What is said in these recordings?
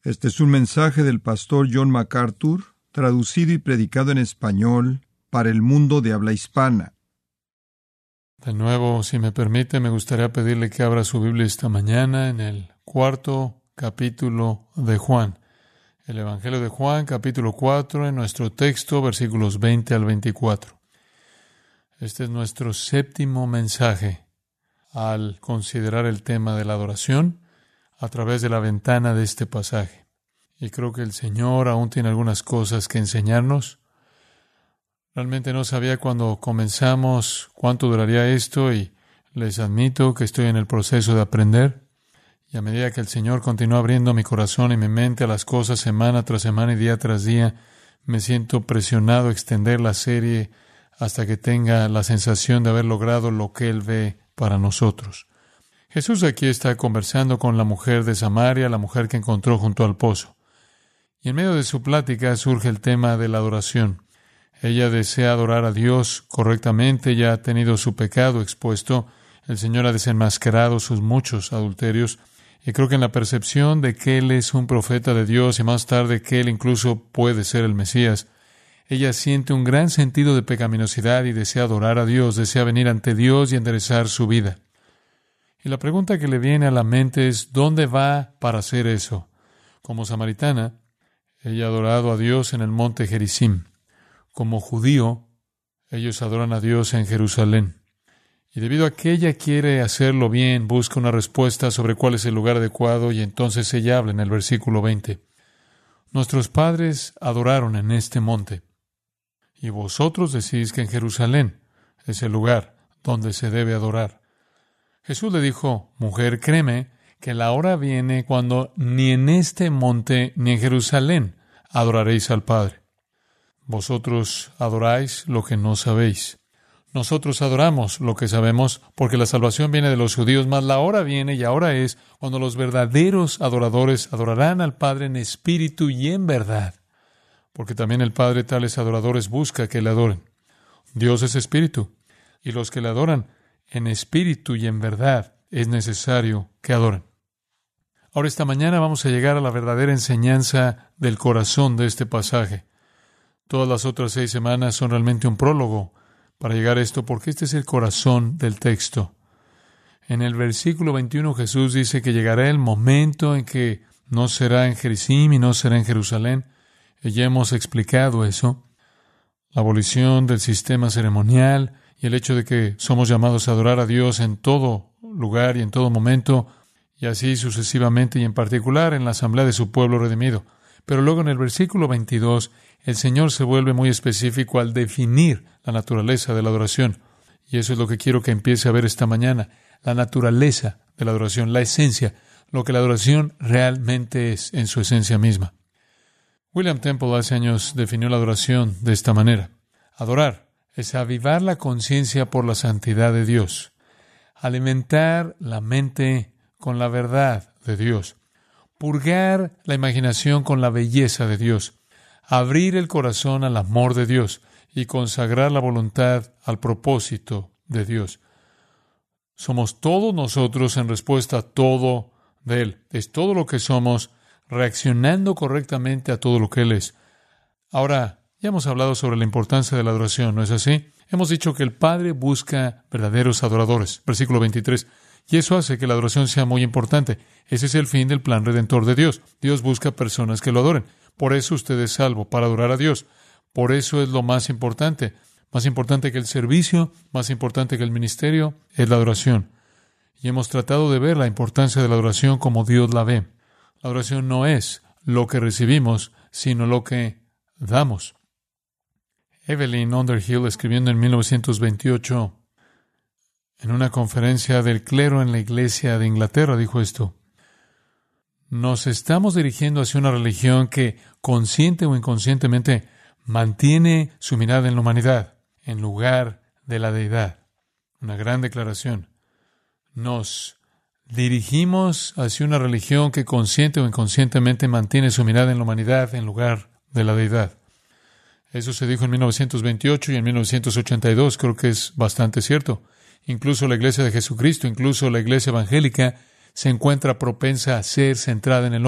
Este es un mensaje del pastor John MacArthur, traducido y predicado en español para el mundo de habla hispana. De nuevo, si me permite, me gustaría pedirle que abra su Biblia esta mañana en el 4º capítulo de Juan. El Evangelio de Juan, capítulo 4, en nuestro texto, versículos 20 al 24. Este es nuestro 7º mensaje al considerar el tema de la adoración a través de la ventana de este pasaje. Y creo que el Señor aún tiene algunas cosas que enseñarnos. Realmente no sabía cuando comenzamos cuánto duraría esto y les admito que estoy en el proceso de aprender. Y a medida que el Señor continúa abriendo mi corazón y mi mente a las cosas semana tras semana y día tras día, me siento presionado a extender la serie hasta que tenga la sensación de haber logrado lo que Él ve para nosotros. Jesús aquí está conversando con la mujer de Samaria, la mujer que encontró junto al pozo. Y en medio de su plática surge el tema de la adoración. Ella desea adorar a Dios correctamente, ya ha tenido su pecado expuesto. El Señor ha desenmascarado sus muchos adulterios. Y creo que en la percepción de que Él es un profeta de Dios y más tarde que Él incluso puede ser el Mesías, ella siente un gran sentido de pecaminosidad y desea adorar a Dios, desea venir ante Dios y enderezar su vida. Y la pregunta que le viene a la mente es, ¿dónde va para hacer eso? Como samaritana, ella ha adorado a Dios en el monte Gerizim. Como judío, ellos adoran a Dios en Jerusalén. Y debido a que ella quiere hacerlo bien, busca una respuesta sobre cuál es el lugar adecuado, y entonces ella habla en el versículo 20. Nuestros padres adoraron en este monte, y vosotros decís que en Jerusalén es el lugar donde se debe adorar. Jesús le dijo, mujer, créeme que la hora viene cuando ni en este monte ni en Jerusalén adoraréis al Padre. Vosotros adoráis lo que no sabéis. Nosotros adoramos lo que sabemos porque la salvación viene de los judíos, mas la hora viene y ahora es cuando los verdaderos adoradores adorarán al Padre en espíritu y en verdad, porque también el Padre tales adoradores busca que le adoren. Dios es espíritu, y los que le adoran en espíritu y en verdad es necesario que adoren. Ahora esta mañana vamos a llegar a la verdadera enseñanza del corazón de este pasaje. Todas las otras 6 semanas son realmente un prólogo para llegar a esto, porque este es el corazón del texto. En el versículo 21 Jesús dice que llegará el momento en que no será en Gerizim y no será en Jerusalén. Y ya hemos explicado eso. La abolición del sistema ceremonial y el hecho de que somos llamados a adorar a Dios en todo lugar y en todo momento, y así sucesivamente, y en particular en la asamblea de su pueblo redimido. Pero luego en el versículo 22, el Señor se vuelve muy específico al definir la naturaleza de la adoración. Y eso es lo que quiero que empiece a ver esta mañana. La naturaleza de la adoración, la esencia, lo que la adoración realmente es en su esencia misma. William Temple hace años definió la adoración de esta manera. Adorar es avivar la conciencia por la santidad de Dios, alimentar la mente con la verdad de Dios, purgar la imaginación con la belleza de Dios, abrir el corazón al amor de Dios y consagrar la voluntad al propósito de Dios. Somos todos nosotros en respuesta a todo de Él. Es todo lo que somos, reaccionando correctamente a todo lo que Él es. Ahora, ya hemos hablado sobre la importancia de la adoración, ¿no es así? Hemos dicho que el Padre busca verdaderos adoradores. Versículo 23. Y eso hace que la adoración sea muy importante. Ese es el fin del plan redentor de Dios. Dios busca personas que lo adoren. Por eso usted es salvo, para adorar a Dios. Por eso es lo más importante. Más importante que el servicio, más importante que el ministerio, es la adoración. Y hemos tratado de ver la importancia de la adoración como Dios la ve. La adoración no es lo que recibimos, sino lo que damos. Evelyn Underhill, escribiendo en 1928, en una conferencia del clero en la Iglesia de Inglaterra, dijo esto: nos estamos dirigiendo hacia una religión que, consciente o inconscientemente, mantiene su mirada en la humanidad, en lugar de la deidad. Una gran declaración. Nos dirigimos hacia una religión que, consciente o inconscientemente, mantiene su mirada en la humanidad, en lugar de la deidad. Eso se dijo en 1928 y en 1982. Creo que es bastante cierto. Incluso la Iglesia de Jesucristo, incluso la Iglesia evangélica, se encuentra propensa a ser centrada en el hombre.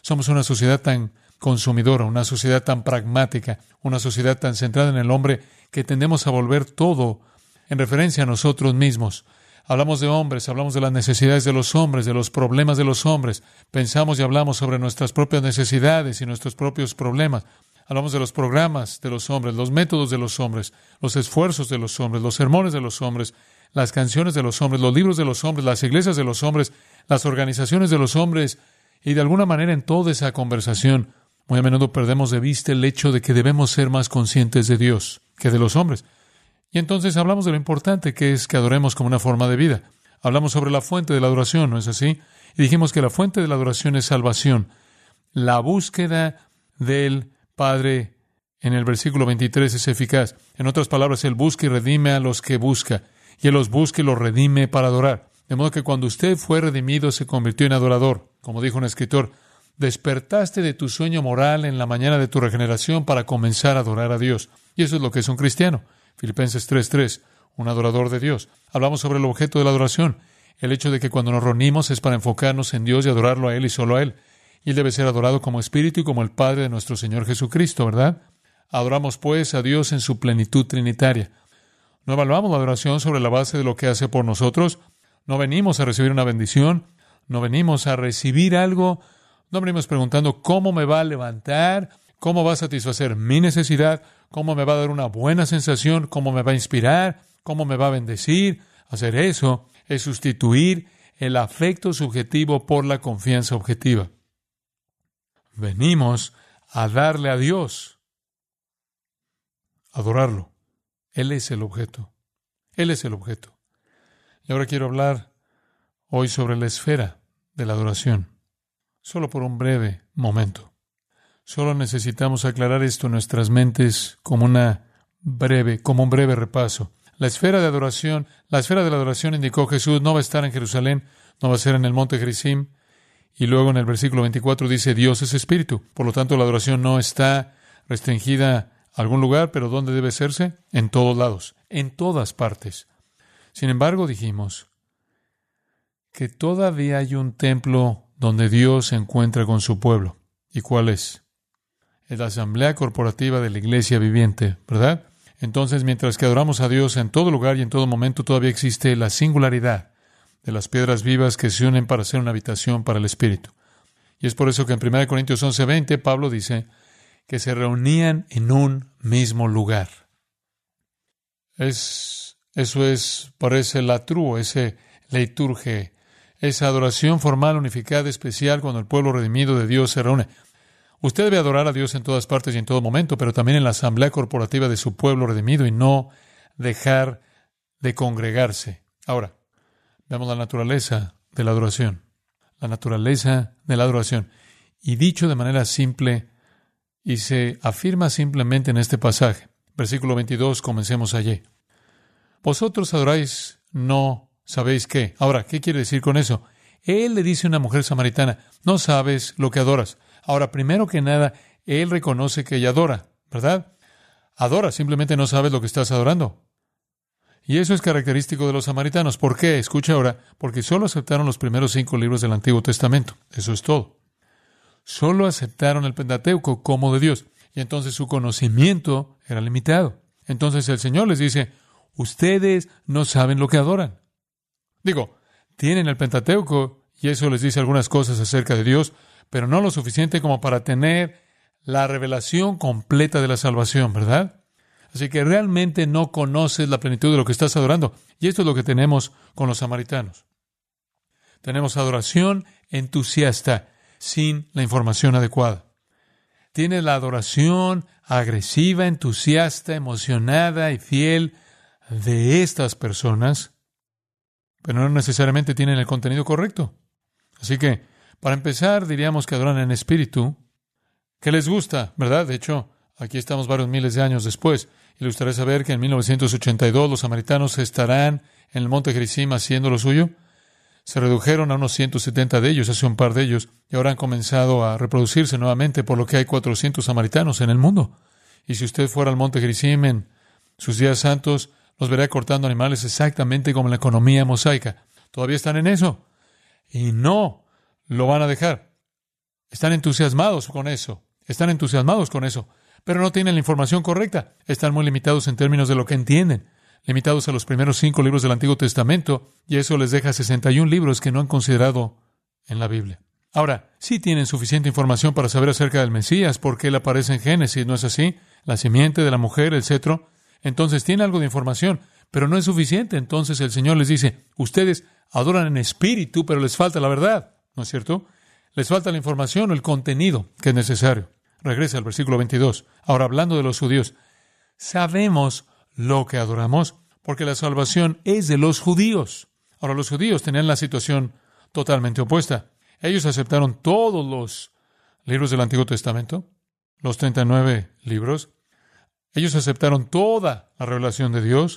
Somos una sociedad tan consumidora, una sociedad tan pragmática, una sociedad tan centrada en el hombre que tendemos a volver todo en referencia a nosotros mismos. Hablamos de hombres, hablamos de las necesidades de los hombres, de los problemas de los hombres. Pensamos y hablamos sobre nuestras propias necesidades y nuestros propios problemas. Hablamos de los programas de los hombres, los métodos de los hombres, los esfuerzos de los hombres, los sermones de los hombres, las canciones de los hombres, los libros de los hombres, las iglesias de los hombres, las organizaciones de los hombres. Y de alguna manera en toda esa conversación, muy a menudo perdemos de vista el hecho de que debemos ser más conscientes de Dios que de los hombres. Y entonces hablamos de lo importante que es que adoremos como una forma de vida. Hablamos sobre la fuente de la adoración, ¿no es así? Y dijimos que la fuente de la adoración es salvación. La búsqueda del Padre en el versículo 23 es eficaz. En otras palabras, Él busca y redime a los que busca. Y Él los busca y los redime para adorar. De modo que cuando usted fue redimido, se convirtió en adorador. Como dijo un escritor, despertaste de tu sueño moral en la mañana de tu regeneración para comenzar a adorar a Dios. Y eso es lo que es un cristiano. Filipenses 3:3, un adorador de Dios. Hablamos sobre el objeto de la adoración, el hecho de que cuando nos reunimos es para enfocarnos en Dios y adorarlo a Él y solo a Él. Y Él debe ser adorado como Espíritu y como el Padre de nuestro Señor Jesucristo, ¿verdad? Adoramos, pues, a Dios en su plenitud trinitaria. No evaluamos la adoración sobre la base de lo que hace por nosotros. No venimos a recibir una bendición. No venimos a recibir algo. No venimos preguntando cómo me va a levantar, cómo va a satisfacer mi necesidad, cómo me va a dar una buena sensación, cómo me va a inspirar, cómo me va a bendecir. Hacer eso es sustituir el afecto subjetivo por la confianza objetiva. Venimos a darle a Dios, adorarlo. Él es el objeto. Él es el objeto. Y ahora quiero hablar hoy sobre la esfera de la adoración, solo por un breve momento. Solo necesitamos aclarar esto en nuestras mentes como un breve repaso. La esfera de la adoración indicó Jesús, no va a estar en Jerusalén, no va a ser en el monte Gerizim. Y luego en el versículo 24 dice, Dios es espíritu. Por lo tanto, la adoración no está restringida a algún lugar, pero ¿dónde debe hacerse? En todos lados, en todas partes. Sin embargo, dijimos que todavía hay un templo donde Dios se encuentra con su pueblo. ¿Y cuál es? Es la asamblea corporativa de la iglesia viviente, ¿verdad? Entonces, mientras que adoramos a Dios en todo lugar y en todo momento, todavía existe la singularidad de las piedras vivas que se unen para hacer una habitación para el Espíritu. Y es por eso que en 1 Corintios 11:20 Pablo dice que se reunían en un mismo lugar. Parece la true, ese leiturge, esa adoración formal, unificada, especial, cuando el pueblo redimido de Dios se reúne. Usted debe adorar a Dios en todas partes y en todo momento, pero también en la asamblea corporativa de su pueblo redimido y no dejar de congregarse. Ahora, veamos la naturaleza de la adoración. La naturaleza de la adoración. Y dicho de manera simple, y se afirma simplemente en este pasaje. Versículo 22, comencemos allí. Vosotros adoráis, no sabéis qué. Ahora, ¿qué quiere decir con eso? Él le dice a una mujer samaritana, no sabes lo que adoras. Ahora, primero que nada, él reconoce que ella adora, ¿verdad? Adora, simplemente no sabes lo que estás adorando. Y eso es característico de los samaritanos. ¿Por qué? Escucha ahora, porque solo aceptaron los primeros 5 libros del Antiguo Testamento. Eso es todo. Solo aceptaron el Pentateuco como de Dios. Y entonces su conocimiento era limitado. Entonces el Señor les dice, ustedes no saben lo que adoran. Tienen el Pentateuco y eso les dice algunas cosas acerca de Dios, pero no lo suficiente como para tener la revelación completa de la salvación, ¿verdad? Así que realmente no conoces la plenitud de lo que estás adorando. Y esto es lo que tenemos con los samaritanos. Tenemos adoración entusiasta sin la información adecuada. Tienes la adoración agresiva, entusiasta, emocionada y fiel de estas personas, pero no necesariamente tienen el contenido correcto. Así que, para empezar, diríamos que adoran en espíritu, que les gusta, ¿verdad? De hecho, aquí estamos varios miles de años después. Y le gustaría saber que en 1982 los samaritanos estarán en el monte Gerizim haciendo lo suyo. Se redujeron a unos 170 de ellos, hace un par de ellos, y ahora han comenzado a reproducirse nuevamente, por lo que hay 400 samaritanos en el mundo. Y si usted fuera al monte Gerizim en sus días santos, los verá cortando animales exactamente como en la economía mosaica. Todavía están en eso. Y no lo van a dejar. Están entusiasmados con eso. Están entusiasmados con eso. Pero no tienen la información correcta. Están muy limitados en términos de lo que entienden. Limitados a los primeros 5 libros del Antiguo Testamento. Y eso les deja 61 libros que no han considerado en la Biblia. Ahora, sí tienen suficiente información para saber acerca del Mesías, porque él aparece en Génesis, ¿no es así? La simiente de la mujer, el cetro. Entonces tiene algo de información, pero no es suficiente. Entonces el Señor les dice, ustedes adoran en espíritu, pero les falta la verdad, ¿no es cierto? Les falta la información o el contenido que es necesario. Regresa al versículo 22. Ahora, hablando de los judíos, sabemos lo que adoramos porque la salvación es de los judíos. Ahora, los judíos tenían la situación totalmente opuesta. Ellos aceptaron todos los libros del Antiguo Testamento, los 39 libros. Ellos aceptaron toda la revelación de Dios.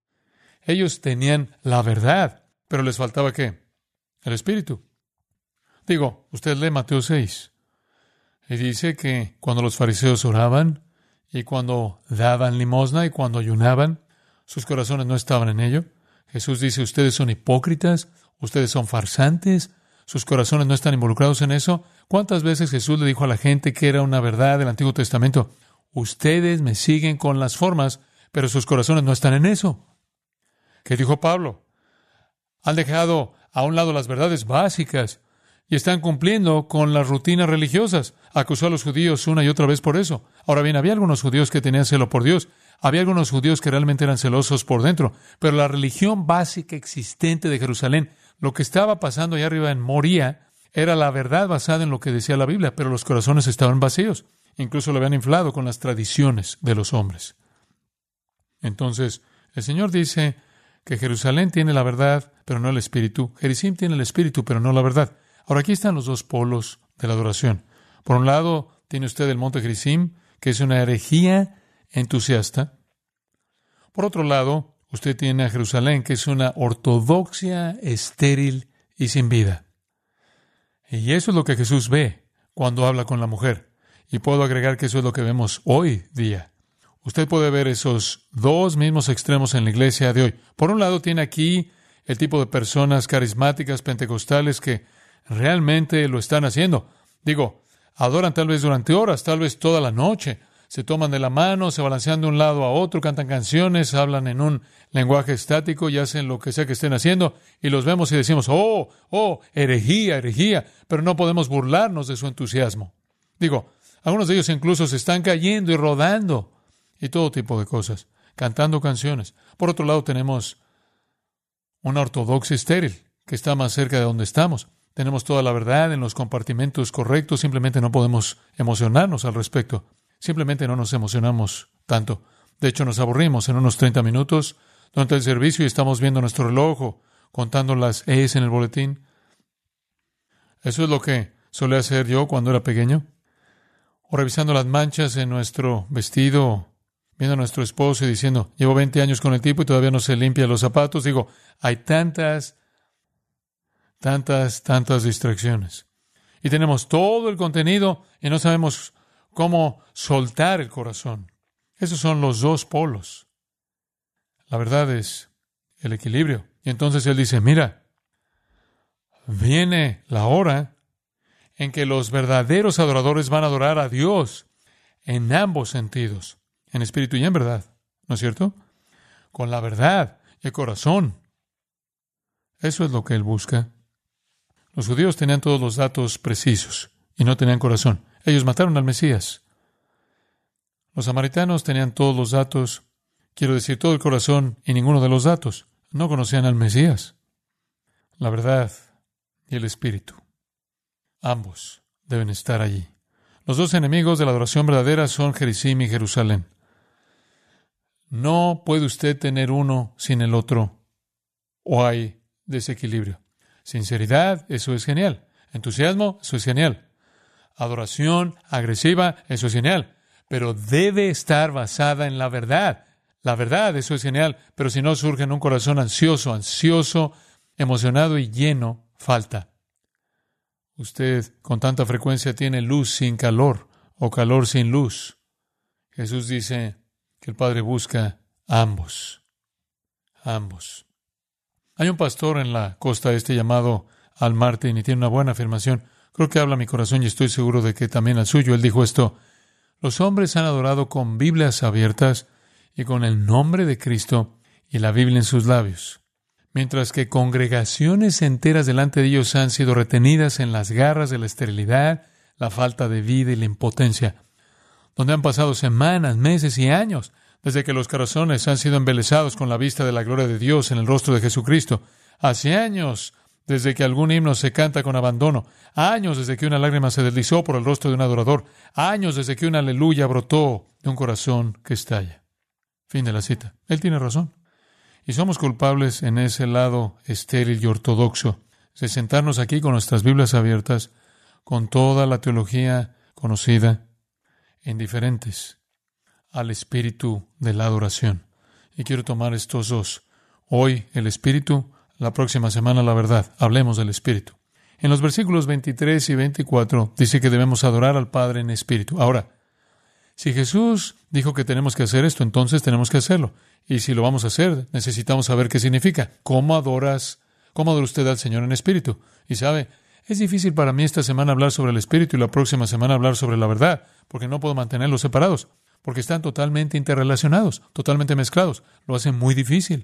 Ellos tenían la verdad, pero les faltaba ¿qué? El Espíritu. Digo, usted lee Mateo 6 y dice que cuando los fariseos oraban y cuando daban limosna y cuando ayunaban, sus corazones no estaban en ello. Jesús dice, ustedes son hipócritas, ustedes son farsantes, sus corazones no están involucrados en eso. ¿Cuántas veces Jesús le dijo a la gente que era una verdad del Antiguo Testamento? Ustedes me siguen con las formas, pero sus corazones no están en eso. ¿Qué dijo Pablo? Han dejado a un lado las verdades básicas y están cumpliendo con las rutinas religiosas. Acusó a los judíos una y otra vez por eso. Ahora bien, había algunos judíos que tenían celo por Dios. Había algunos judíos que realmente eran celosos por dentro. Pero la religión básica existente de Jerusalén, lo que estaba pasando allá arriba en Moría, era la verdad basada en lo que decía la Biblia, pero los corazones estaban vacíos. Incluso lo habían inflado con las tradiciones de los hombres. Entonces, el Señor dice que Jerusalén tiene la verdad, pero no el Espíritu. Gerizim tiene el Espíritu, pero no la verdad. Ahora, aquí están los dos polos de la adoración. Por un lado, tiene usted el monte Gerizim, que es una herejía entusiasta. Por otro lado, usted tiene a Jerusalén, que es una ortodoxia estéril y sin vida. Y eso es lo que Jesús ve cuando habla con la mujer. Y puedo agregar que eso es lo que vemos hoy día. Usted puede ver esos dos mismos extremos en la iglesia de hoy. Por un lado, tiene aquí el tipo de personas carismáticas, pentecostales, que realmente lo están haciendo. Digo, adoran tal vez durante horas, tal vez toda la noche. Se toman de la mano, se balancean de un lado a otro, cantan canciones, hablan en un lenguaje estático y hacen lo que sea que estén haciendo. Y los vemos y decimos, herejía, herejía. Pero no podemos burlarnos de su entusiasmo. Digo, algunos de ellos incluso se están cayendo y rodando y todo tipo de cosas, cantando canciones. Por otro lado, tenemos una ortodoxia estéril que está más cerca de donde estamos. Tenemos toda la verdad en los compartimentos correctos, simplemente no podemos emocionarnos al respecto. Simplemente no nos emocionamos tanto. De hecho, nos aburrimos en unos 30 minutos durante el servicio y estamos viendo nuestro reloj o contando las E's en el boletín. Eso es lo que solía hacer yo cuando era pequeño. O revisando las manchas en nuestro vestido, viendo a nuestro esposo y diciendo, llevo 20 años con el tipo y todavía no se limpia los zapatos. Digo, hay tantas distracciones. Y tenemos todo el contenido y no sabemos cómo soltar el corazón. Esos son los dos polos. La verdad es el equilibrio. Y entonces él dice, mira, viene la hora en que los verdaderos adoradores van a adorar a Dios en ambos sentidos, en espíritu y en verdad, ¿no es cierto? Con la verdad y el corazón. Eso es lo que él busca. Los judíos tenían todos los datos precisos y no tenían corazón. Ellos mataron al Mesías. Los samaritanos tenían todos los datos, quiero decir, todo el corazón y ninguno de los datos. No conocían al Mesías. La verdad y el espíritu. Ambos deben estar allí. Los dos enemigos de la adoración verdadera son Gerizim y Jerusalén. No puede usted tener uno sin el otro, o hay desequilibrio. Sinceridad, eso es genial. Entusiasmo, eso es genial. Adoración agresiva, eso es genial. Pero debe estar basada en la verdad. La verdad, eso es genial. Pero si no surge en un corazón ansioso, emocionado y lleno, falta. Usted con tanta frecuencia tiene luz sin calor o calor sin luz. Jesús dice que el Padre busca ambos. Ambos. Hay un pastor en la costa este llamado Al Martin y tiene una buena afirmación. Creo que habla a mi corazón y estoy seguro de que también al suyo. Él dijo esto: los hombres han adorado con Biblias abiertas y con el nombre de Cristo y la Biblia en sus labios, mientras que congregaciones enteras delante de ellos han sido retenidas en las garras de la esterilidad, la falta de vida y la impotencia, donde han pasado semanas, meses y años desde que los corazones han sido embelesados con la vista de la gloria de Dios en el rostro de Jesucristo. Hace años desde que algún himno se canta con abandono, años desde que una lágrima se deslizó por el rostro de un adorador, años desde que un aleluya brotó de un corazón que estalla. Fin de la cita. Él tiene razón. Y somos culpables en ese lado estéril y ortodoxo de sentarnos aquí con nuestras Biblias abiertas, con toda la teología conocida, indiferentes al espíritu de la adoración. Y quiero tomar estos dos. Hoy el espíritu, la próxima semana la verdad. Hablemos del espíritu. En los versículos 23 y 24 dice que debemos adorar al Padre en espíritu. Ahora, si Jesús dijo que tenemos que hacer esto, entonces tenemos que hacerlo. Y si lo vamos a hacer, necesitamos saber qué significa. ¿Cómo adora usted al Señor en espíritu? Y sabe, es difícil para mí esta semana hablar sobre el espíritu y la próxima semana hablar sobre la verdad, porque no puedo mantenerlos separados, porque están totalmente interrelacionados, totalmente mezclados. Lo hace muy difícil.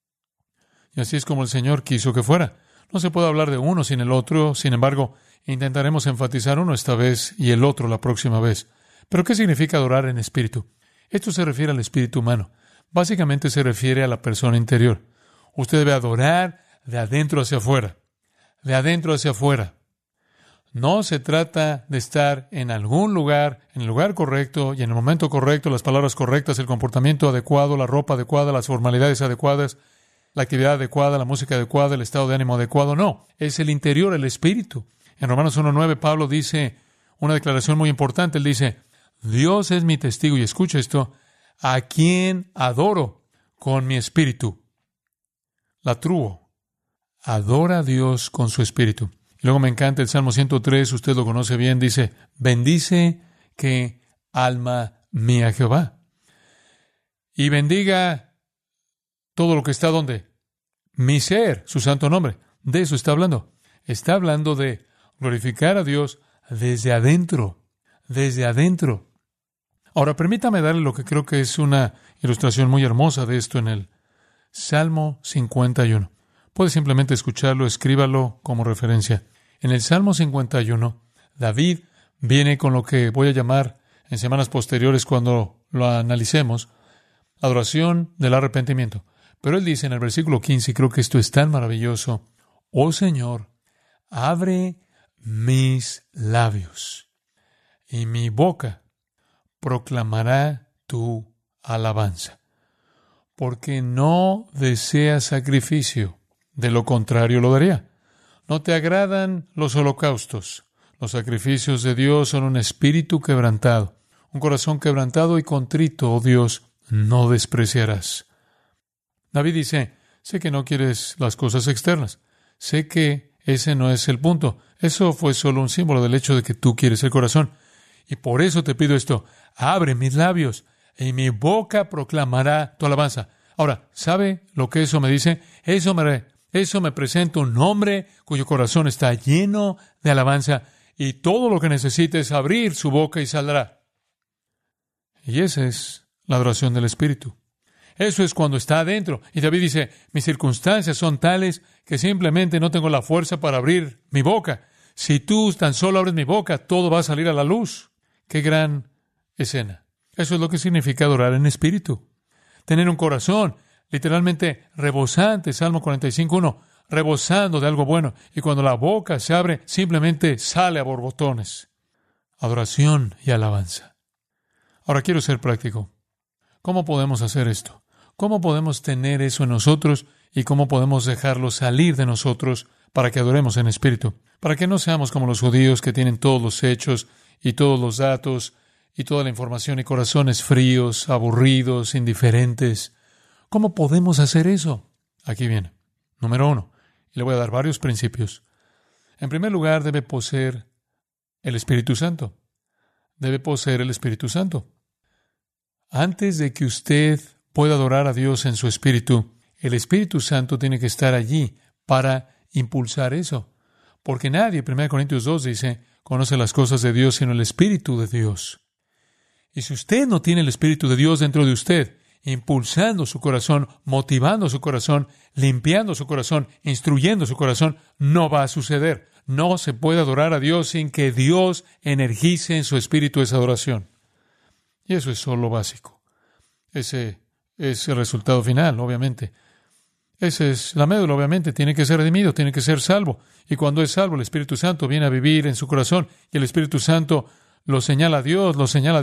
Y así es como el Señor quiso que fuera. No se puede hablar de uno sin el otro, sin embargo, intentaremos enfatizar uno esta vez y el otro la próxima vez. ¿Pero qué significa adorar en espíritu? Esto se refiere al espíritu humano. Básicamente se refiere a la persona interior. Usted debe adorar de adentro hacia afuera. De adentro hacia afuera. No se trata de estar en algún lugar, en el lugar correcto y en el momento correcto, las palabras correctas, el comportamiento adecuado, la ropa adecuada, las formalidades adecuadas, la actividad adecuada, la música adecuada, el estado de ánimo adecuado. No, es el interior, el espíritu. En Romanos 1:9, Pablo dice una declaración muy importante. Él dice: Dios es mi testigo, y escucha esto, a quien adoro con mi espíritu. La truo. Adora a Dios con su espíritu. Y luego me encanta el Salmo 103, usted lo conoce bien, dice: bendice que alma mía Jehová. Y bendiga todo lo que está donde. Mi ser, su santo nombre. De eso está hablando. Está hablando de glorificar a Dios desde adentro. Desde adentro. Ahora, permítame darle lo que creo que es una ilustración muy hermosa de esto en el Salmo 51. Puede simplemente escucharlo, escríbalo como referencia. En el Salmo 51, David viene con lo que voy a llamar en semanas posteriores, cuando lo analicemos, adoración del arrepentimiento. Pero él dice en el versículo 15, y creo que esto es tan maravilloso: oh Señor, abre mis labios, y mi boca proclamará tu alabanza. Porque no deseas sacrificio, de lo contrario lo daría. No te agradan los holocaustos. Los sacrificios de Dios son un espíritu quebrantado. Un corazón quebrantado y contrito, oh Dios, no despreciarás. David dice: sé que no quieres las cosas externas. Sé que ese no es el punto. Eso fue solo un símbolo del hecho de que tú quieres el corazón. Y por eso te pido esto: abre mis labios y mi boca proclamará tu alabanza. Ahora, ¿sabe lo que eso me dice? Eso me presenta un hombre cuyo corazón está lleno de alabanza, y todo lo que necesita es abrir su boca y saldrá. Y esa es la adoración del Espíritu. Eso es cuando está adentro. Y David dice: mis circunstancias son tales que simplemente no tengo la fuerza para abrir mi boca. Si tú tan solo abres mi boca, todo va a salir a la luz. ¡Qué gran escena! Eso es lo que significa adorar en espíritu. Tener un corazón literalmente rebosante, Salmo 45:1, rebosando de algo bueno. Y cuando la boca se abre, simplemente sale a borbotones. Adoración y alabanza. Ahora quiero ser práctico. ¿Cómo podemos hacer esto? ¿Cómo podemos tener eso en nosotros y cómo podemos dejarlo salir de nosotros para que adoremos en espíritu? Para que no seamos como los judíos que tienen todos los hechos y todos los datos y toda la información y corazones fríos, aburridos, indiferentes. ¿Cómo podemos hacer eso? Aquí viene. Número 1. Y le voy a dar varios principios. En primer lugar, debe poseer el Espíritu Santo. Debe poseer el Espíritu Santo. Antes de que usted pueda adorar a Dios en su espíritu, el Espíritu Santo tiene que estar allí para impulsar eso, Porque nadie, 1 Corintios 2 dice, conoce las cosas de Dios sino el Espíritu de Dios. Y si usted no tiene el Espíritu de Dios dentro de usted, impulsando su corazón, motivando su corazón, limpiando su corazón, instruyendo su corazón, no va a suceder. No se puede adorar a Dios sin que Dios energice en su espíritu esa adoración. Y eso es solo básico. Ese es el resultado final, obviamente. Esa es la médula, obviamente. Tiene que ser redimido, tiene que ser salvo. Y cuando es salvo, el Espíritu Santo viene a vivir en su corazón. Y el Espíritu Santo lo señala a Dios,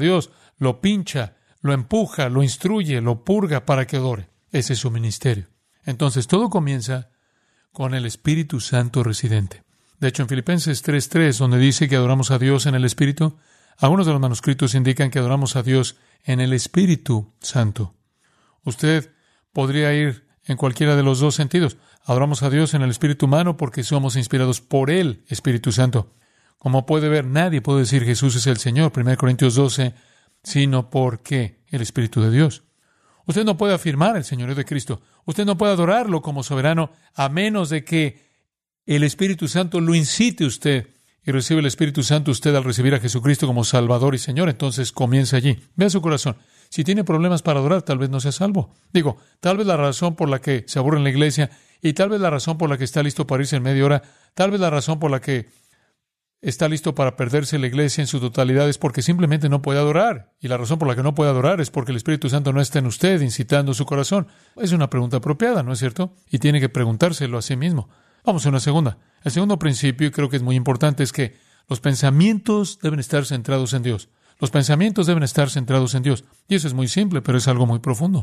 lo pincha, lo empuja, lo instruye, lo purga para que adore. Ese es su ministerio. Entonces, todo comienza con el Espíritu Santo residente. De hecho, en Filipenses 3:3, donde dice que adoramos a Dios en el Espíritu, algunos de los manuscritos indican que adoramos a Dios en el Espíritu Santo. Usted podría ir en cualquiera de los dos sentidos. Adoramos a Dios en el Espíritu humano porque somos inspirados por el Espíritu Santo. Como puede ver, nadie puede decir Jesús es el Señor, 1 Corintios 12, sino porque el Espíritu de Dios. Usted no puede afirmar el señorío de Cristo. Usted no puede adorarlo como soberano a menos de que el Espíritu Santo lo incite usted y recibe el Espíritu Santo usted al recibir a Jesucristo como Salvador y Señor. Entonces comienza allí. Vea su corazón. Si tiene problemas para adorar, tal vez no sea salvo. Tal vez la razón por la que se aburre en la iglesia y tal vez la razón por la que está listo para irse en media hora, tal vez la razón por la que está listo para perderse la iglesia en su totalidad es porque simplemente no puede adorar. Y la razón por la que no puede adorar es porque el Espíritu Santo no está en usted, incitando su corazón. Es una pregunta apropiada, ¿no es cierto? Y tiene que preguntárselo a sí mismo. Vamos a una segunda. El segundo principio, y creo que es muy importante, es que los pensamientos deben estar centrados en Dios. Los pensamientos deben estar centrados en Dios. Y eso es muy simple, pero es algo muy profundo.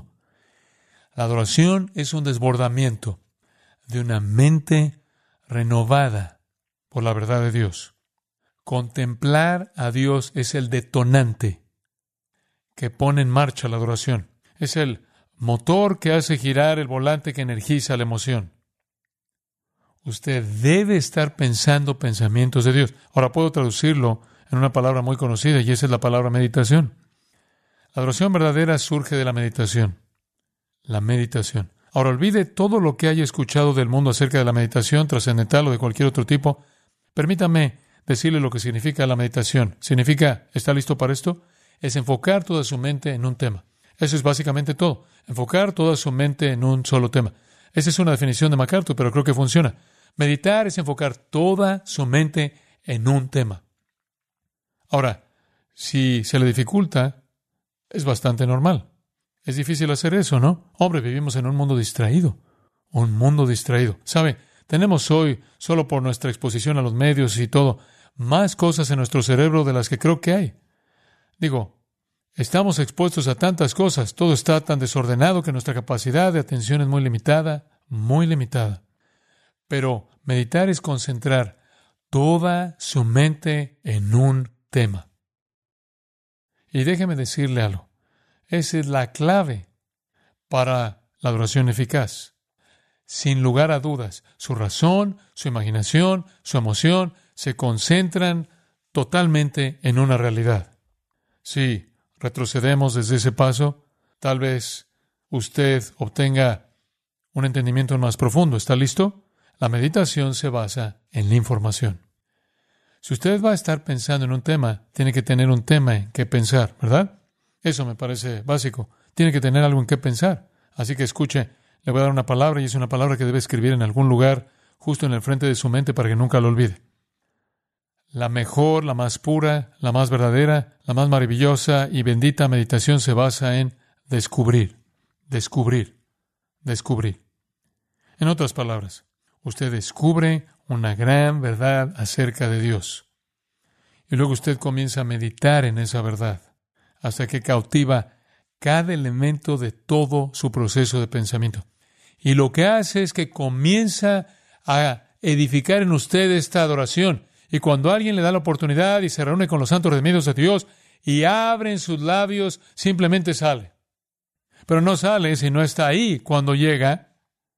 La adoración es un desbordamiento de una mente renovada por la verdad de Dios. Contemplar a Dios es el detonante que pone en marcha la adoración. Es el motor que hace girar el volante que energiza la emoción. Usted debe estar pensando pensamientos de Dios. Ahora puedo traducirlo en una palabra muy conocida y esa es la palabra meditación. La adoración verdadera surge de la meditación. La meditación. Ahora olvide todo lo que haya escuchado del mundo acerca de la meditación trascendental o de cualquier otro tipo. Permítame decirle lo que significa la meditación. Significa, ¿está listo para esto? Es enfocar toda su mente en un tema. Eso es básicamente todo. Enfocar toda su mente en un solo tema. Esa es una definición de MacArthur, pero creo que funciona. Meditar es enfocar toda su mente en un tema. Ahora, si se le dificulta, es bastante normal. Es difícil hacer eso, ¿no? Hombre, vivimos en un mundo distraído. Un mundo distraído. ¿Sabe? Tenemos hoy, solo por nuestra exposición a los medios y todo, más cosas en nuestro cerebro de las que creo que hay. Estamos expuestos a tantas cosas. Todo está tan desordenado que nuestra capacidad de atención es muy limitada, muy limitada. Pero meditar es concentrar toda su mente en un tema. Y déjeme decirle algo. Esa es la clave para la adoración eficaz. Sin lugar a dudas, su razón, su imaginación, su emoción se concentran totalmente en una realidad. Si retrocedemos desde ese paso, tal vez usted obtenga un entendimiento más profundo. ¿Está listo? La meditación se basa en la información. Si usted va a estar pensando en un tema, tiene que tener un tema en que pensar, ¿verdad? Eso me parece básico. Tiene que tener algo en qué pensar. Así que escuche, le voy a dar una palabra y es una palabra que debe escribir en algún lugar justo en el frente de su mente para que nunca lo olvide. La mejor, la más pura, la más verdadera, la más maravillosa y bendita meditación se basa en descubrir, descubrir, descubrir. En otras palabras, usted descubre una gran verdad acerca de Dios. Y luego usted comienza a meditar en esa verdad hasta que cautiva cada elemento de todo su proceso de pensamiento. Y lo que hace es que comienza a edificar en usted esta adoración. Y cuando alguien le da la oportunidad y se reúne con los santos redimidos de Dios y abren sus labios, simplemente sale. Pero no sale si no está ahí cuando llega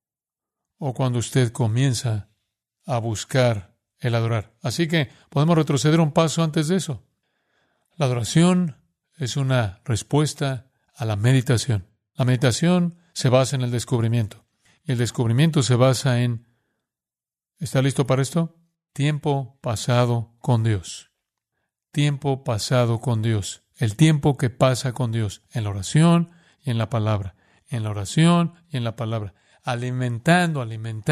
o cuando usted comienza a buscar el adorar. Así que podemos retroceder un paso antes de eso. La adoración es una respuesta a la meditación. La meditación se basa en el descubrimiento. Y el descubrimiento se basa en... ¿Está listo para esto? tiempo pasado con Dios. Tiempo pasado con Dios. El tiempo que pasa con Dios en la oración y en la palabra. En la oración y en la palabra. Alimentando.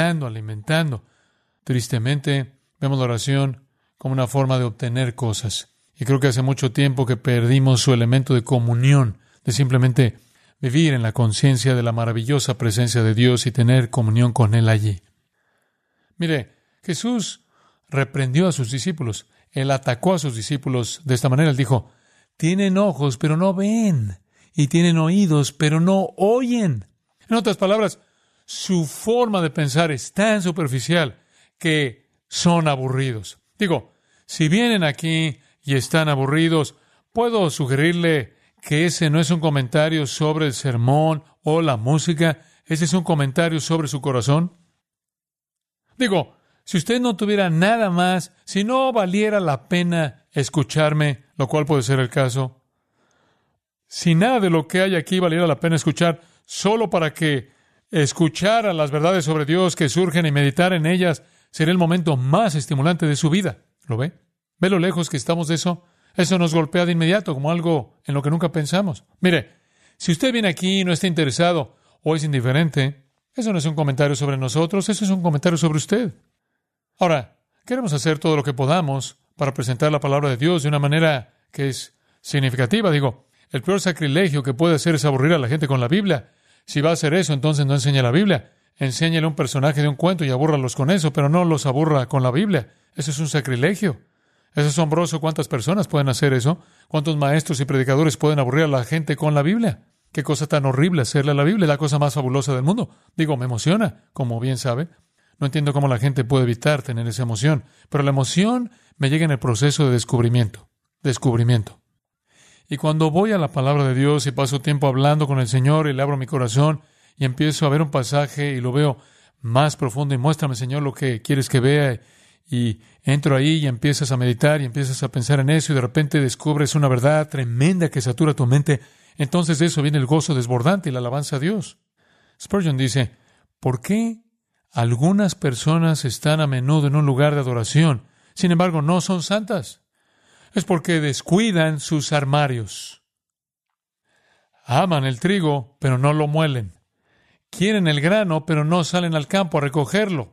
Tristemente, vemos la oración como una forma de obtener cosas. Y creo que hace mucho tiempo que perdimos su elemento de comunión, de simplemente vivir en la conciencia de la maravillosa presencia de Dios y tener comunión con Él allí. Mire, Jesús reprendió a sus discípulos. Él atacó a sus discípulos de esta manera. Él dijo, tienen ojos, pero no ven. Y tienen oídos, pero no oyen. En otras palabras, su forma de pensar es tan superficial que son aburridos. Digo, si vienen aquí y están aburridos, ¿puedo sugerirle que ese no es un comentario sobre el sermón o la música? ¿Ese es un comentario sobre su corazón? Digo, si usted no tuviera nada más, si no valiera la pena escucharme, lo cual puede ser el caso, si nada de lo que hay aquí valiera la pena escuchar, solo para que escuchara las verdades sobre Dios que surgen y meditar en ellas, sería el momento más estimulante de su vida. ¿Lo ve? ¿Ve lo lejos que estamos de eso? Eso nos golpea de inmediato como algo en lo que nunca pensamos. Mire, si usted viene aquí y no está interesado o es indiferente, eso no es un comentario sobre nosotros, eso es un comentario sobre usted. Ahora, queremos hacer todo lo que podamos para presentar la palabra de Dios de una manera que es significativa. Digo, el peor sacrilegio que puede hacer es aburrir a la gente con la Biblia. Si va a hacer eso, entonces no enseñe la Biblia. Enséñele un personaje de un cuento y abúrralos con eso, pero no los aburra con la Biblia. Eso es un sacrilegio. Es asombroso cuántas personas pueden hacer eso. Cuántos maestros y predicadores pueden aburrir a la gente con la Biblia. Qué cosa tan horrible hacerle a la Biblia, la cosa más fabulosa del mundo. Digo, me emociona, como bien sabe. No entiendo cómo la gente puede evitar tener esa emoción, pero la emoción me llega en el proceso de descubrimiento. Y cuando voy a la palabra de Dios y paso tiempo hablando con el Señor y le abro mi corazón y empiezo a ver un pasaje y lo veo más profundo y muéstrame, Señor, lo que quieres que vea, y entro ahí y empiezas a meditar y empiezas a pensar en eso y de repente descubres una verdad tremenda que satura tu mente, entonces de eso viene el gozo desbordante y la alabanza a Dios. Spurgeon dice, ¿por qué algunas personas están a menudo en un lugar de adoración, sin embargo no son santas? Es porque descuidan sus armarios. Aman el trigo, pero no lo muelen. Quieren el grano, pero no salen al campo a recogerlo.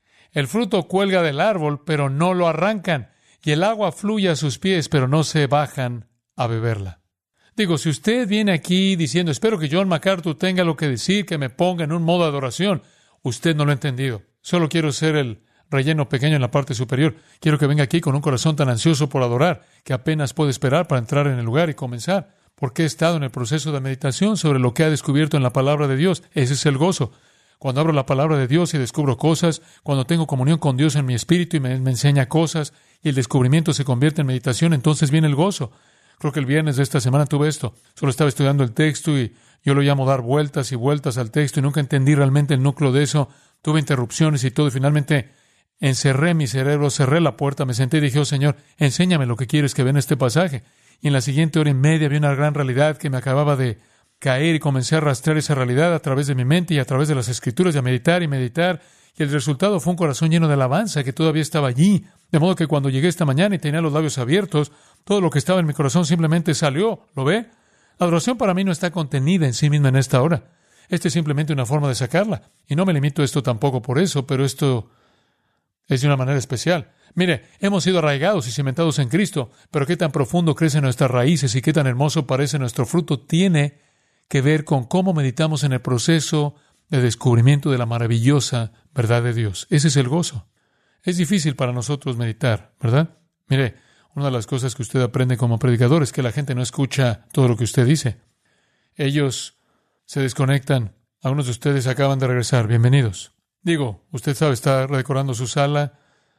El fruto cuelga del árbol, pero no lo arrancan. Y el agua fluye a sus pies, pero no se bajan a beberla. Digo, si usted viene aquí diciendo, espero que John MacArthur tenga lo que decir, que me ponga en un modo de adoración, usted no lo ha entendido. Solo quiero ser el relleno pequeño en la parte superior. Quiero que venga aquí con un corazón tan ansioso por adorar que apenas puede esperar para entrar en el lugar y comenzar. Porque he estado en el proceso de meditación sobre lo que ha descubierto en la palabra de Dios. Ese es el gozo. Cuando abro la palabra de Dios y descubro cosas, cuando tengo comunión con Dios en mi espíritu y me enseña cosas y el descubrimiento se convierte en meditación, entonces viene el gozo. Creo que el viernes de esta semana tuve esto. Solo estaba estudiando el texto y yo lo llamo dar vueltas y vueltas al texto y nunca entendí realmente el núcleo de eso. Tuve interrupciones y todo y finalmente encerré mi cerebro, cerré la puerta, me senté y dije, oh Señor, enséñame lo que quieres que vea en este pasaje. Y en la siguiente hora y media vi una gran realidad que me acababa de caer y comencé a rastrear esa realidad a través de mi mente y a través de las Escrituras y a meditar y meditar. Y el resultado fue un corazón lleno de alabanza que todavía estaba allí. De modo que cuando llegué esta mañana y tenía los labios abiertos, todo lo que estaba en mi corazón simplemente salió. ¿Lo ve? La adoración para mí no está contenida en sí misma en esta hora. Esta es simplemente una forma de sacarla. Y no me limito a esto tampoco por eso, pero esto es de una manera especial. Mire, hemos sido arraigados y cimentados en Cristo, pero qué tan profundo crecen nuestras raíces y qué tan hermoso parece nuestro fruto tiene que ver con cómo meditamos en el proceso de descubrimiento de la maravillosa verdad de Dios. Ese es el gozo. Es difícil para nosotros meditar, ¿verdad? Mire, una de las cosas que usted aprende como predicador es que la gente no escucha todo lo que usted dice. Ellos se desconectan. Algunos de ustedes acaban de regresar. Bienvenidos. Digo, usted sabe, está redecorando su sala,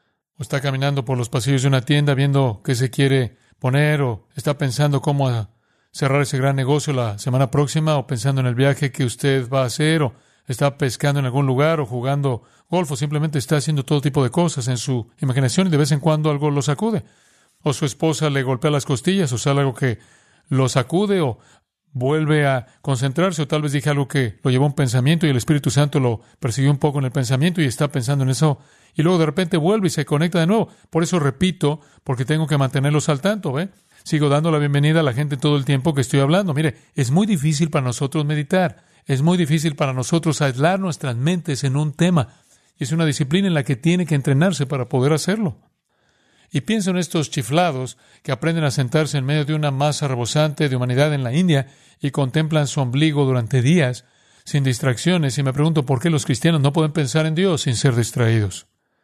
o está caminando por los pasillos de una tienda viendo qué se quiere poner, o está pensando cómo cerrar ese gran negocio la semana próxima, o pensando en el viaje que usted va a hacer, o está pescando en algún lugar, o jugando golf, o simplemente está haciendo todo tipo de cosas en su imaginación y de vez en cuando algo lo sacude. O su esposa le golpea las costillas, o sale algo que lo sacude, o vuelve a concentrarse, o tal vez dije algo que lo llevó a un pensamiento y el Espíritu Santo lo persiguió un poco en el pensamiento y está pensando en eso. y luego de repente vuelve y se conecta de nuevo. Por eso repito, porque tengo que mantenerlos al tanto, ¿ve? Sigo dando la bienvenida a la gente todo el tiempo que estoy hablando. Mire, es muy difícil para nosotros meditar. Es muy difícil para nosotros aislar nuestras mentes en un tema. Y es una disciplina en la que tiene que entrenarse para poder hacerlo. Y pienso en estos chiflados que aprenden a sentarse en medio de una masa rebosante de humanidad en la India y contemplan su ombligo durante días sin distracciones. Y me pregunto por qué los cristianos no pueden pensar en Dios sin ser distraídos.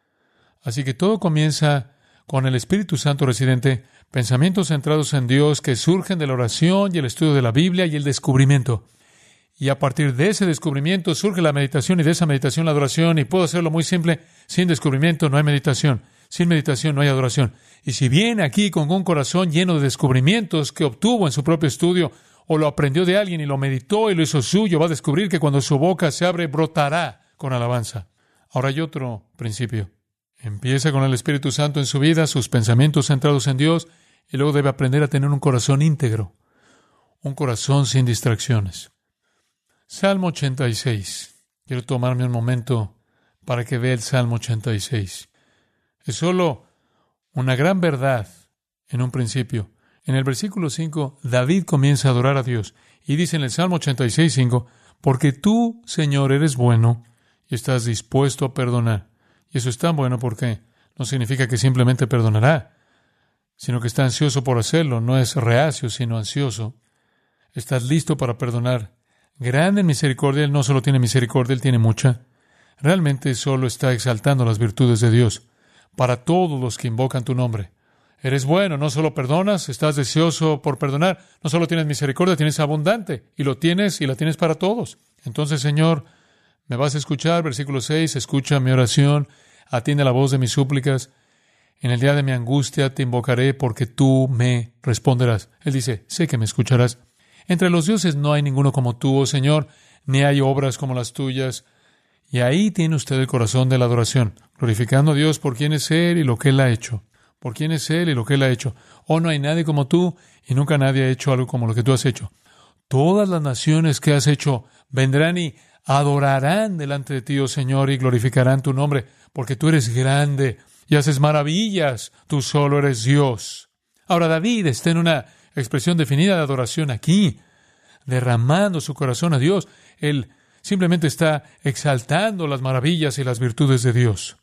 Así que todo comienza con el Espíritu Santo residente, pensamientos centrados en Dios que surgen de la oración y el estudio de la Biblia y el descubrimiento. Y a partir de ese descubrimiento surge la meditación y de esa meditación la adoración. Y puedo hacerlo muy simple. Sin descubrimiento no hay meditación. Sin meditación no hay adoración. Y si viene aquí con un corazón lleno de descubrimientos que obtuvo en su propio estudio o lo aprendió de alguien y lo meditó y lo hizo suyo, va a descubrir que cuando su boca se abre brotará con alabanza. Ahora hay otro principio. Empieza con el Espíritu Santo en su vida, sus pensamientos centrados en Dios, y luego debe aprender a tener un corazón íntegro, un corazón sin distracciones. Salmo 86. Quiero tomarme un momento para que vea el Salmo 86. Es solo una gran verdad en un principio. En el versículo 5, David comienza a adorar a Dios. Y dice en el Salmo 86:5, porque tú, Señor, eres bueno y estás dispuesto a perdonar. Y eso es tan bueno porque no significa que simplemente perdonará, sino que está ansioso por hacerlo. No es reacio, sino ansioso. Estás listo para perdonar. Grande en misericordia, Él no solo tiene misericordia, Él tiene mucha. Realmente solo está exaltando las virtudes de Dios para todos los que invocan tu nombre. Eres bueno, no solo perdonas, estás deseoso por perdonar, no solo tienes misericordia, tienes abundante, y lo tienes y la tienes para todos. Entonces, Señor, me vas a escuchar, versículo 6, escucha mi oración, atiende la voz de mis súplicas. En el día de mi angustia te invocaré porque tú me responderás. Él dice, sé que me escucharás. Entre los dioses no hay ninguno como tú, oh Señor, ni hay obras como las tuyas. Y ahí tiene usted el corazón de la adoración, glorificando a Dios por quién es Él y lo que Él ha hecho. Por quién es Él y lo que Él ha hecho. Oh, no hay nadie como tú y nunca nadie ha hecho algo como lo que tú has hecho. Todas las naciones que has hecho vendrán y adorarán delante de ti, oh Señor, y glorificarán tu nombre, porque tú eres grande y haces maravillas. Tú solo eres Dios. Ahora David está en una expresión definida de adoración aquí, derramando su corazón a Dios. Él simplemente está exaltando las maravillas y las virtudes de Dios.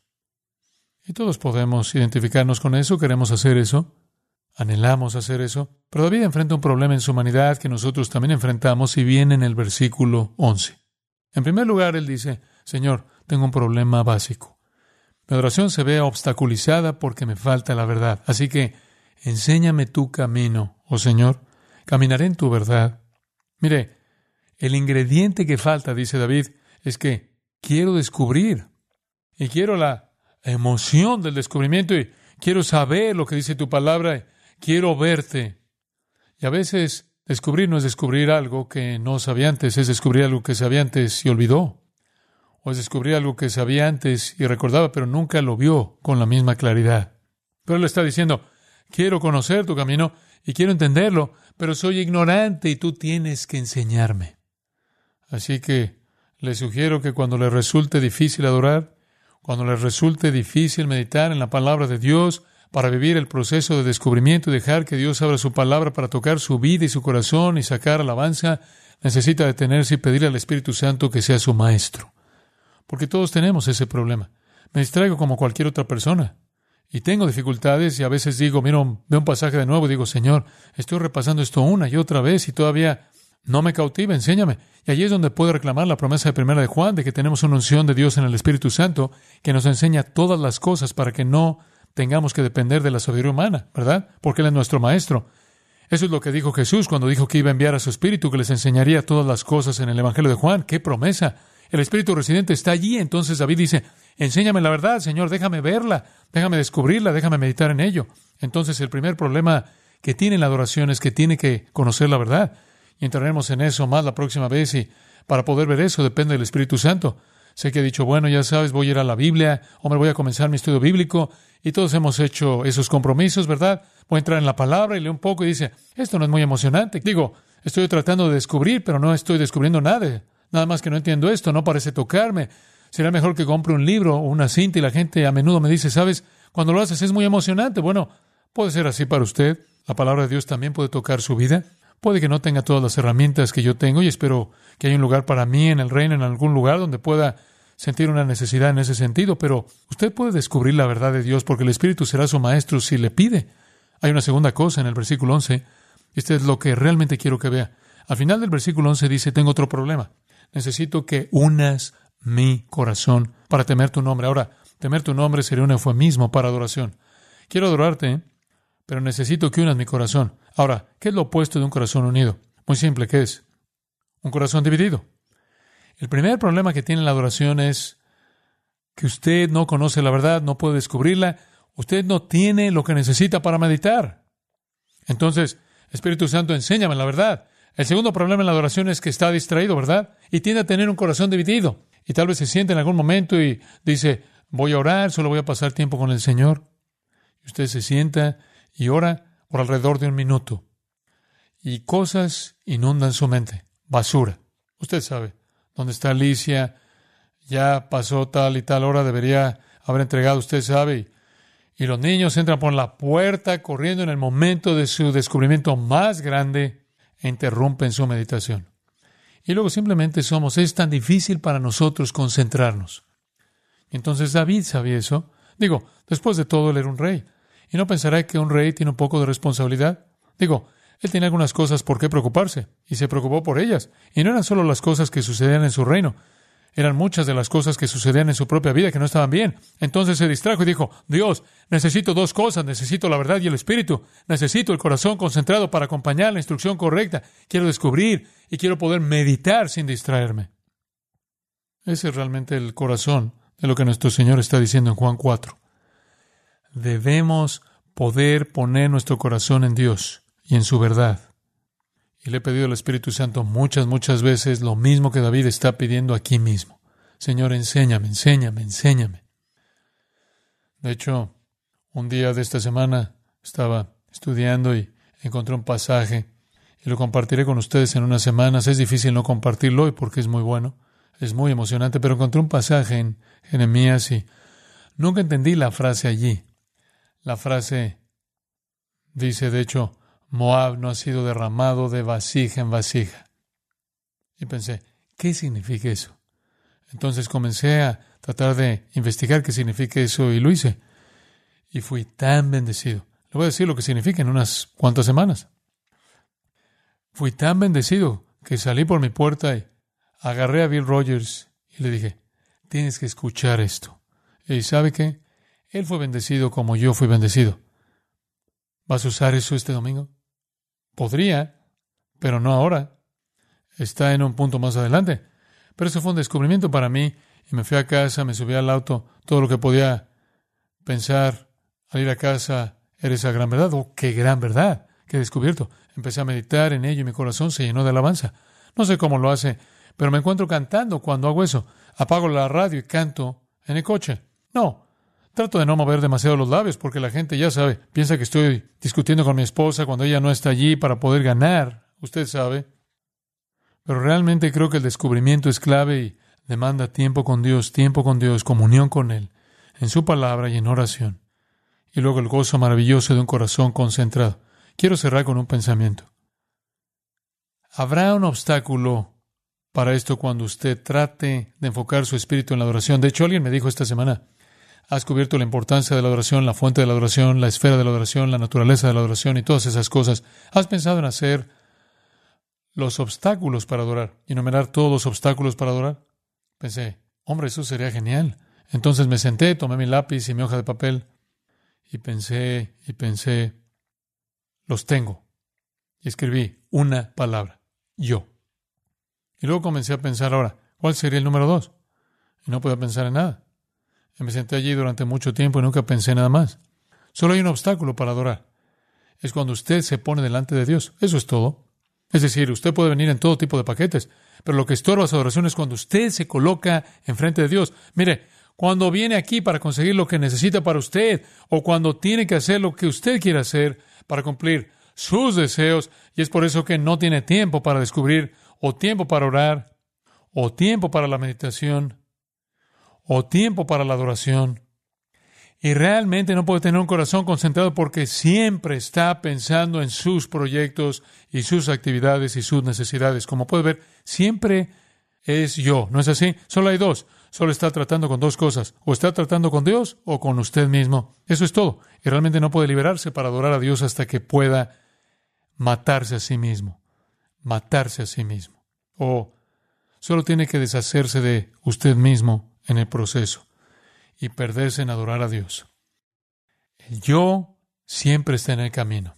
Y todos podemos identificarnos con eso, queremos hacer eso, anhelamos hacer eso. Pero David enfrenta un problema en su humanidad que nosotros también enfrentamos y viene en el versículo 11. En primer lugar, él dice, Señor, tengo un problema básico. Mi adoración se ve obstaculizada porque me falta la verdad. Así que, enséñame tu camino, oh Señor, caminaré en tu verdad. Mire, el ingrediente que falta, dice David, es que quiero descubrir y quiero la emoción del descubrimiento y quiero saber lo que dice tu palabra, quiero verte. Y a veces descubrir no es descubrir algo que no sabía antes, es descubrir algo que sabía antes y olvidó. O es descubrir algo que sabía antes y recordaba, pero nunca lo vio con la misma claridad. Pero él está diciendo, quiero conocer tu camino y quiero entenderlo, pero soy ignorante y tú tienes que enseñarme. Así que le sugiero que cuando le resulte difícil adorar, cuando les resulte difícil meditar en la palabra de Dios para vivir el proceso de descubrimiento y dejar que Dios abra su palabra para tocar su vida y su corazón y sacar alabanza, necesita detenerse y pedirle al Espíritu Santo que sea su maestro. Porque todos tenemos ese problema. Me distraigo como cualquier otra persona. Y tengo dificultades y a veces digo, veo un pasaje de nuevo y digo, Señor, estoy repasando esto una y otra vez y todavía no me cautiva, enséñame. Y allí es donde puedo reclamar la promesa de 1 de Juan de que tenemos una unción de Dios en el Espíritu Santo que nos enseña todas las cosas para que no tengamos que depender de la sabiduría humana, ¿verdad? Porque Él es nuestro Maestro. Eso es lo que dijo Jesús cuando dijo que iba a enviar a su Espíritu, que les enseñaría todas las cosas en el Evangelio de Juan. ¡Qué promesa! El Espíritu residente está allí. Entonces David dice, enséñame la verdad, Señor, déjame verla, déjame descubrirla, déjame meditar en ello. Entonces el primer problema que tiene la adoración es que tiene que conocer la verdad. Y entraremos en eso más la próxima vez y para poder ver eso depende del Espíritu Santo. Sé que he dicho, bueno, ya sabes, voy a ir a la Biblia, hombre, voy a comenzar mi estudio bíblico y todos hemos hecho esos compromisos, ¿verdad? Voy a entrar en la palabra y leo un poco y dice, esto no es muy emocionante. Digo, estoy tratando de descubrir, pero no estoy descubriendo nada. Nada más que no entiendo esto, no parece tocarme. Sería mejor que compre un libro o una cinta, y la gente a menudo me dice, ¿sabes? Cuando lo haces es muy emocionante. Bueno, puede ser así para usted. La palabra de Dios también puede tocar su vida. Puede que no tenga todas las herramientas que yo tengo, y espero que haya un lugar para mí en el reino, en algún lugar donde pueda sentir una necesidad en ese sentido, pero usted puede descubrir la verdad de Dios porque el Espíritu será su maestro si le pide. Hay una segunda cosa en el versículo 11, y esto es lo que realmente quiero que vea. Al final del versículo 11 dice, tengo otro problema. Necesito que unas mi corazón para temer tu nombre. Ahora, temer tu nombre sería un eufemismo para adoración. Quiero adorarte, pero necesito que unas mi corazón. Ahora, ¿qué es lo opuesto de un corazón unido? Muy simple, ¿qué es? Un corazón dividido. El primer problema que tiene la adoración es que usted no conoce la verdad, no puede descubrirla, usted no tiene lo que necesita para meditar. Entonces, Espíritu Santo, enséñame la verdad. El segundo problema en la adoración es que está distraído, ¿verdad? Y tiende a tener un corazón dividido. Y tal vez se siente en algún momento y dice, voy a orar, solo voy a pasar tiempo con el Señor. Y usted se sienta y ora por alrededor de 1 minuto. Y cosas inundan su mente. Basura. Usted sabe, ¿dónde está Alicia? Ya pasó tal y tal hora, debería haber entregado, usted sabe. Y los niños entran por la puerta corriendo en el momento de su descubrimiento más grande e interrumpen su meditación. Y luego simplemente es tan difícil para nosotros concentrarnos. Entonces David sabía eso. Digo, después de todo, él era un rey. ¿Y no pensará que un rey tiene un poco de responsabilidad? Digo, él tenía algunas cosas por qué preocuparse, y se preocupó por ellas. Y no eran solo las cosas que sucedían en su reino. Eran muchas de las cosas que sucedían en su propia vida que no estaban bien. Entonces se distrajo y dijo, Dios, necesito 2 cosas. Necesito la verdad y el Espíritu. Necesito el corazón concentrado para acompañar la instrucción correcta. Quiero descubrir y quiero poder meditar sin distraerme. Ese es realmente el corazón de lo que nuestro Señor está diciendo en Juan 4. Debemos poder poner nuestro corazón en Dios y en su verdad. Y le he pedido al Espíritu Santo muchas veces lo mismo que David está pidiendo aquí mismo. Señor, enséñame. De hecho, un día de esta semana estaba estudiando y encontré un pasaje y lo compartiré con ustedes en unas semanas. Es difícil no compartirlo hoy porque es muy bueno, es muy emocionante, pero encontré un pasaje en Jeremías y nunca entendí la frase allí. La frase dice, de hecho, Moab no ha sido derramado de vasija en vasija. Y pensé, ¿qué significa eso? Entonces comencé a tratar de investigar qué significa eso y lo hice. Y fui tan bendecido. Le voy a decir lo que significa en unas cuantas semanas. Fui tan bendecido que salí por mi puerta y agarré a Bill Rogers y le dije, tienes que escuchar esto. ¿Y sabe qué? Él fue bendecido como yo fui bendecido. ¿Vas a usar eso este domingo? Podría, pero no ahora. Está en un punto más adelante. Pero eso fue un descubrimiento para mí. Y me fui a casa, me subí al auto. Todo lo que podía pensar al ir a casa era esa gran verdad. ¡Oh, qué gran verdad que he descubierto! Empecé a meditar en ello y mi corazón se llenó de alabanza. No sé cómo lo hace, pero me encuentro cantando cuando hago eso. Apago la radio y canto en el coche. No. Trato de no mover demasiado los labios porque la gente, ya sabe, piensa que estoy discutiendo con mi esposa cuando ella no está allí para poder ganar. Usted sabe. Pero realmente creo que el descubrimiento es clave y demanda tiempo con Dios, comunión con Él, en su palabra y en oración. Y luego el gozo maravilloso de un corazón concentrado. Quiero cerrar con un pensamiento. ¿Habrá un obstáculo para esto cuando usted trate de enfocar su espíritu en la adoración? De hecho, alguien me dijo esta semana, has cubierto la importancia de la adoración, la fuente de la adoración, la esfera de la adoración, la naturaleza de la adoración y todas esas cosas. ¿Has pensado en hacer los obstáculos para adorar? ¿Y enumerar todos los obstáculos para adorar? Pensé, hombre, eso sería genial. Entonces me senté, tomé mi lápiz y mi hoja de papel y pensé, los tengo. Y escribí una palabra, yo. Y luego comencé a pensar ahora, ¿cuál sería el número 2? Y no podía pensar en nada. Y me senté allí durante mucho tiempo y nunca pensé nada más. Solo hay un obstáculo para adorar. Es cuando usted se pone delante de Dios. Eso es todo. Es decir, usted puede venir en todo tipo de paquetes, pero lo que estorba su adoración es cuando usted se coloca enfrente de Dios. Mire, cuando viene aquí para conseguir lo que necesita para usted, o cuando tiene que hacer lo que usted quiere hacer para cumplir sus deseos, y es por eso que no tiene tiempo para descubrir, o tiempo para orar, o tiempo para la meditación, o tiempo para la adoración. Y realmente no puede tener un corazón concentrado porque siempre está pensando en sus proyectos y sus actividades y sus necesidades. Como puede ver, siempre es yo. ¿No es así? Solo hay dos. Solo está tratando con dos cosas. O está tratando con Dios o con usted mismo. Eso es todo. Y realmente no puede liberarse para adorar a Dios hasta que pueda matarse a sí mismo. Matarse a sí mismo. O solo tiene que deshacerse de usted mismo en el proceso y perderse en adorar a Dios. El yo siempre está en el camino.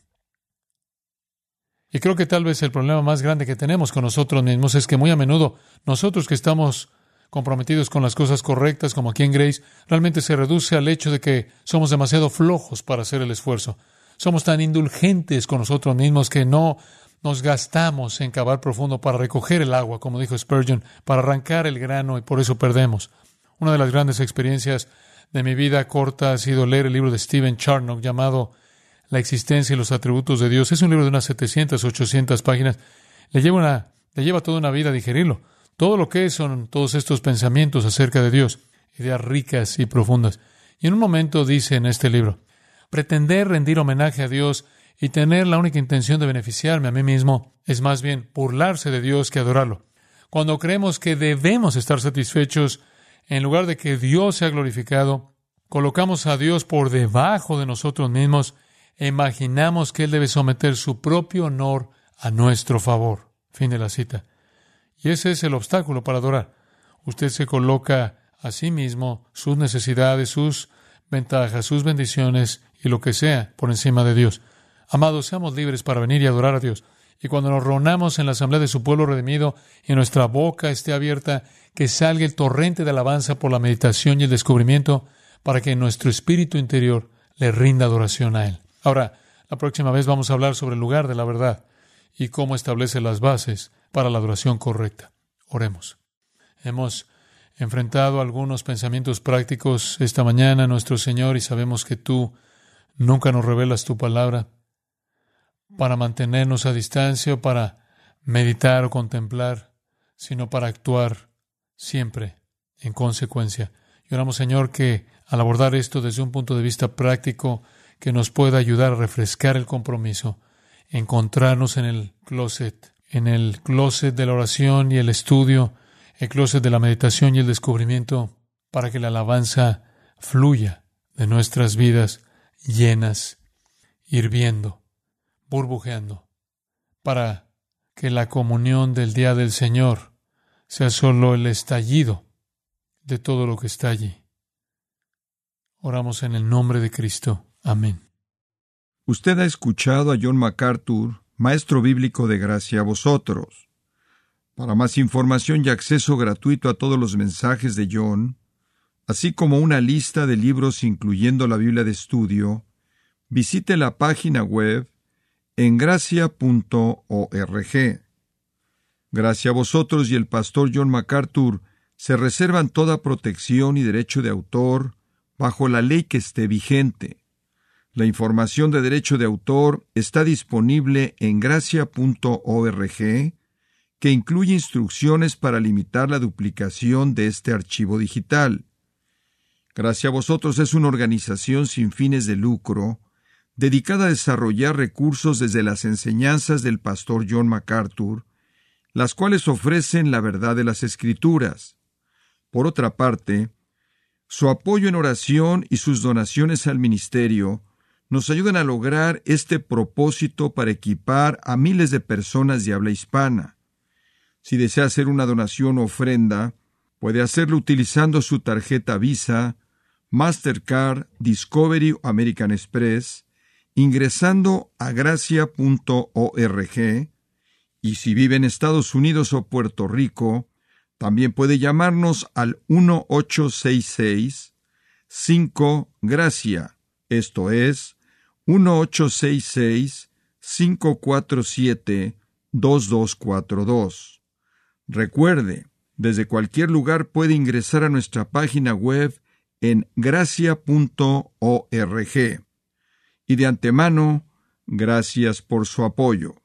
Y creo que tal vez el problema más grande que tenemos con nosotros mismos es que muy a menudo nosotros que estamos comprometidos con las cosas correctas, como aquí en Grace, realmente se reduce al hecho de que somos demasiado flojos para hacer el esfuerzo. Somos tan indulgentes con nosotros mismos que no nos gastamos en cavar profundo para recoger el agua, como dijo Spurgeon, para arrancar el grano, y por eso perdemos. Una de las grandes experiencias de mi vida corta ha sido leer el libro de Stephen Charnock llamado La existencia y los atributos de Dios. Es un libro de unas 700, 800 páginas. Le lleva toda una vida a digerirlo. Todo lo que son todos estos pensamientos acerca de Dios, ideas ricas y profundas. Y en un momento dice en este libro, pretender rendir homenaje a Dios y tener la única intención de beneficiarme a mí mismo es más bien burlarse de Dios que adorarlo. Cuando creemos que debemos estar satisfechos, en lugar de que Dios sea glorificado, colocamos a Dios por debajo de nosotros mismos e imaginamos que Él debe someter su propio honor a nuestro favor. Fin de la cita. Y ese es el obstáculo para adorar. Usted se coloca a sí mismo, sus necesidades, sus ventajas, sus bendiciones y lo que sea por encima de Dios. Amados, seamos libres para venir y adorar a Dios. Y cuando nos reunamos en la asamblea de su pueblo redimido y nuestra boca esté abierta, que salga el torrente de alabanza por la meditación y el descubrimiento para que nuestro espíritu interior le rinda adoración a Él. Ahora, la próxima vez vamos a hablar sobre el lugar de la verdad y cómo establece las bases para la adoración correcta. Oremos. Hemos enfrentado algunos pensamientos prácticos esta mañana, nuestro Señor, y sabemos que Tú nunca nos revelas Tu palabra para mantenernos a distancia o para meditar o contemplar, sino para actuar siempre en consecuencia. Y oramos, Señor, que al abordar esto desde un punto de vista práctico, que nos pueda ayudar a refrescar el compromiso, encontrarnos en el closet de la oración y el estudio, el closet de la meditación y el descubrimiento, para que la alabanza fluya de nuestras vidas llenas, hirviendo, burbujeando, para que la comunión del día del Señor sea solo el estallido de todo lo que está allí. Oramos en el nombre de Cristo. Amén. Usted ha escuchado a John MacArthur, maestro bíblico de Gracia a Vosotros. Para más información y acceso gratuito a todos los mensajes de John, así como una lista de libros incluyendo la Biblia de estudio, visite la página web en gracia.org. Gracia a Vosotros y el pastor John MacArthur se reservan toda protección y derecho de autor bajo la ley que esté vigente. La información de derecho de autor está disponible en gracia.org, que incluye instrucciones para limitar la duplicación de este archivo digital. Gracia a Vosotros es una organización sin fines de lucro dedicada a desarrollar recursos desde las enseñanzas del pastor John MacArthur, las cuales ofrecen la verdad de las Escrituras. Por otra parte, su apoyo en oración y sus donaciones al ministerio nos ayudan a lograr este propósito para equipar a miles de personas de habla hispana. Si desea hacer una donación o ofrenda, puede hacerlo utilizando su tarjeta Visa, Mastercard, Discovery o American Express, ingresando a gracia.org, y si vive en Estados Unidos o Puerto Rico, también puede llamarnos al 1-866-5-GRACIA, esto es, 1-866-547-2242. Recuerde, desde cualquier lugar puede ingresar a nuestra página web en gracia.org. Y de antemano, gracias por su apoyo.